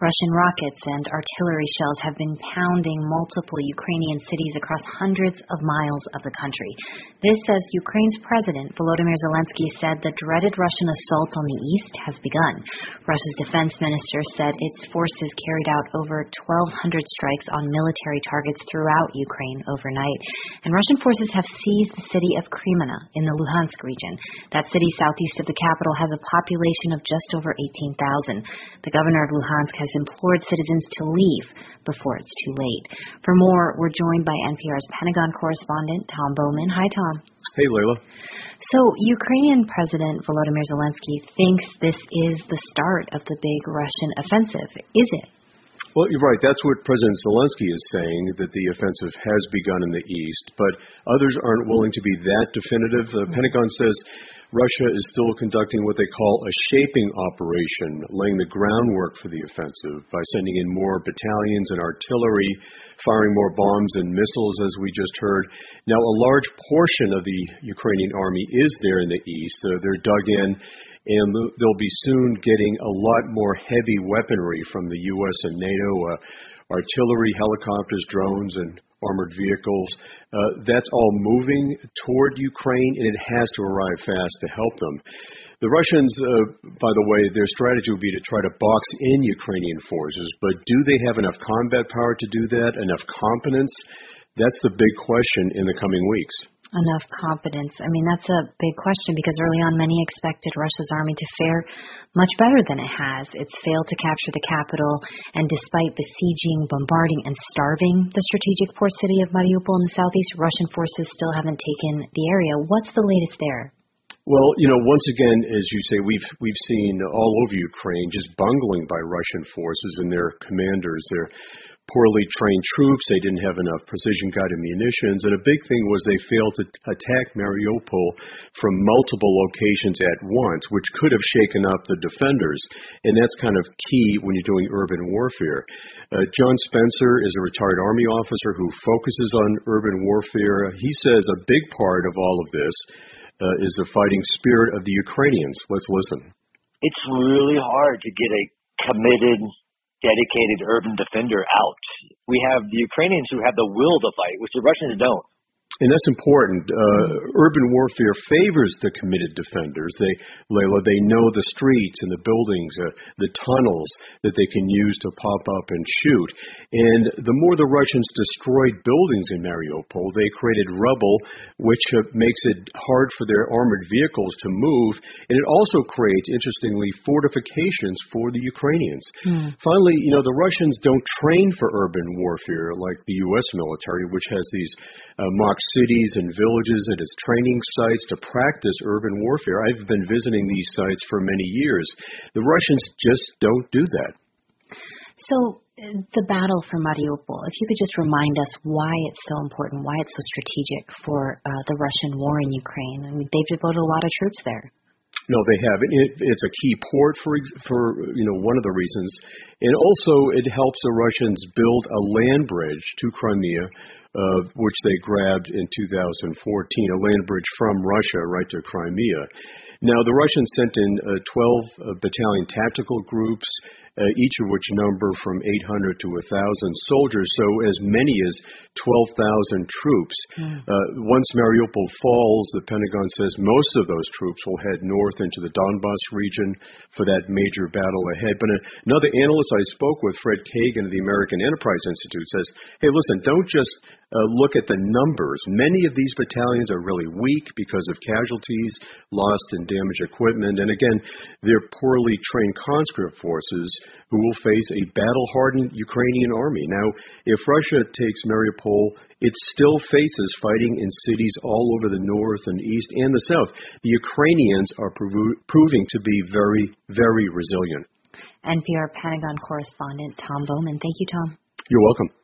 Russian rockets and artillery shells have been pounding multiple Ukrainian cities across hundreds of miles of the country. This as Ukraine's President Volodymyr Zelensky said the dreaded Russian assault on the east has begun. Russia's defense minister said its forces carried out over 1,200 strikes on military targets throughout Ukraine overnight. And Russian forces have seized the city of Kreminna in the Luhansk region. That city southeast of the capital has a population of just over 18,000. The governor of Luhansk has implored citizens to leave before it's too late. For more, we're joined by NPR's Pentagon correspondent, Tom Bowman. Hi, Tom. Hey, Layla. So, Ukrainian President Volodymyr Zelensky thinks this is the start of the big Russian offensive. Is it? Well, you're right. That's what President Zelensky is saying, that the offensive has begun in the east, but others aren't willing to be that definitive. The Pentagon says Russia is still conducting what they call a shaping operation, laying the groundwork for the offensive by sending in more battalions and artillery, firing more bombs and missiles, as we just heard. Now, a large portion of the Ukrainian army is there in the east. They're dug in, and they'll be soon getting a lot more heavy weaponry from the U.S. and NATO, artillery, helicopters, drones, and armored vehicles. That's all moving toward Ukraine, and it has to arrive fast to help them. The Russians, by the way, their strategy would be to try to box in Ukrainian forces, but do they have enough combat power to do that, enough competence? That's the big question in the coming weeks. Enough competence. I mean, that's a big question because early on many expected Russia's army to fare much better than it has. It's failed to capture the capital, and despite besieging, bombarding, and starving the strategic port city of Mariupol in the southeast, Russian forces still haven't taken the area. What's the latest there? Well, once again, as you say, we've seen all over Ukraine just bungling by Russian forces and their commanders. Their poorly trained troops, they didn't have enough precision-guided munitions, and a big thing was they failed to attack Mariupol from multiple locations at once, which could have shaken up the defenders, and that's kind of key when you're doing urban warfare. John Spencer is a retired Army officer who focuses on urban warfare. He says a big part of all of this is the fighting spirit of the Ukrainians. Let's listen. It's really hard to get a committed, dedicated urban defender out. We have the Ukrainians who have the will to fight, which the Russians don't. And that's important. Urban warfare favors the committed defenders. They know the streets and the buildings, the tunnels that they can use to pop up and shoot. And the more the Russians destroyed buildings in Mariupol, they created rubble, which makes it hard for their armored vehicles to move. And it also creates, interestingly, fortifications for the Ukrainians. Finally, the Russians don't train for urban warfare like the U.S. military, which has these mock cities and villages at its training sites to practice urban warfare. I've been visiting these sites for many years. The Russians just don't do that. So the battle for Mariupol, if you could just remind us why it's so important, why it's so strategic for the Russian war in Ukraine. I mean, they've devoted a lot of troops there. No, they haven't. It's a key port for one of the reasons. And also it helps the Russians build a land bridge to Crimea, which they grabbed in 2014, a land bridge from Russia right to Crimea. Now, the Russians sent in 12 battalion tactical groups, each of which number from 800 to 1,000 soldiers, so as many as 12,000 troops. Once Mariupol falls, the Pentagon says most of those troops will head north into the Donbas region for that major battle ahead. But another analyst I spoke with, Fred Kagan of the American Enterprise Institute, says, hey, listen, don't just look at the numbers. Many of these battalions are really weak because of casualties, lost and damaged equipment, and again, they're poorly trained conscript forces who will face a battle-hardened Ukrainian army. Now, if Russia takes Mariupol, it still faces fighting in cities all over the north and east and the south. The Ukrainians are proving to be very, very resilient. NPR Pentagon correspondent Tom Bowman. Thank you, Tom. You're welcome.